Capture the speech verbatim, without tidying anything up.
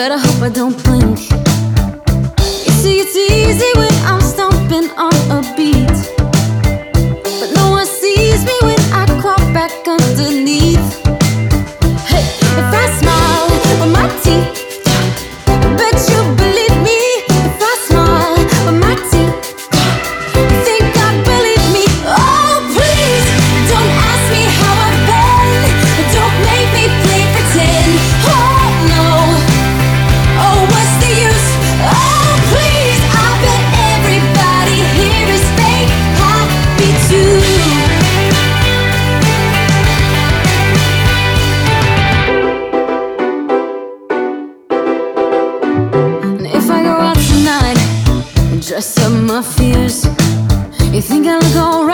Better hope I don't blink. You see, it's easy when I'm stomping on a beat, but no one sees me when I crawl back underneath. Hey, if I smile with my teeth, bet you believe me. If I smile with my teeth, you think I believe me? Oh, please, don't ask me how I've been. Don't make me play pretend. Oh, no. Oh, what's the use? Oh, please, I bet everybody here is fake happy too. And if I go out tonight and dress up my fears, you think I look alright?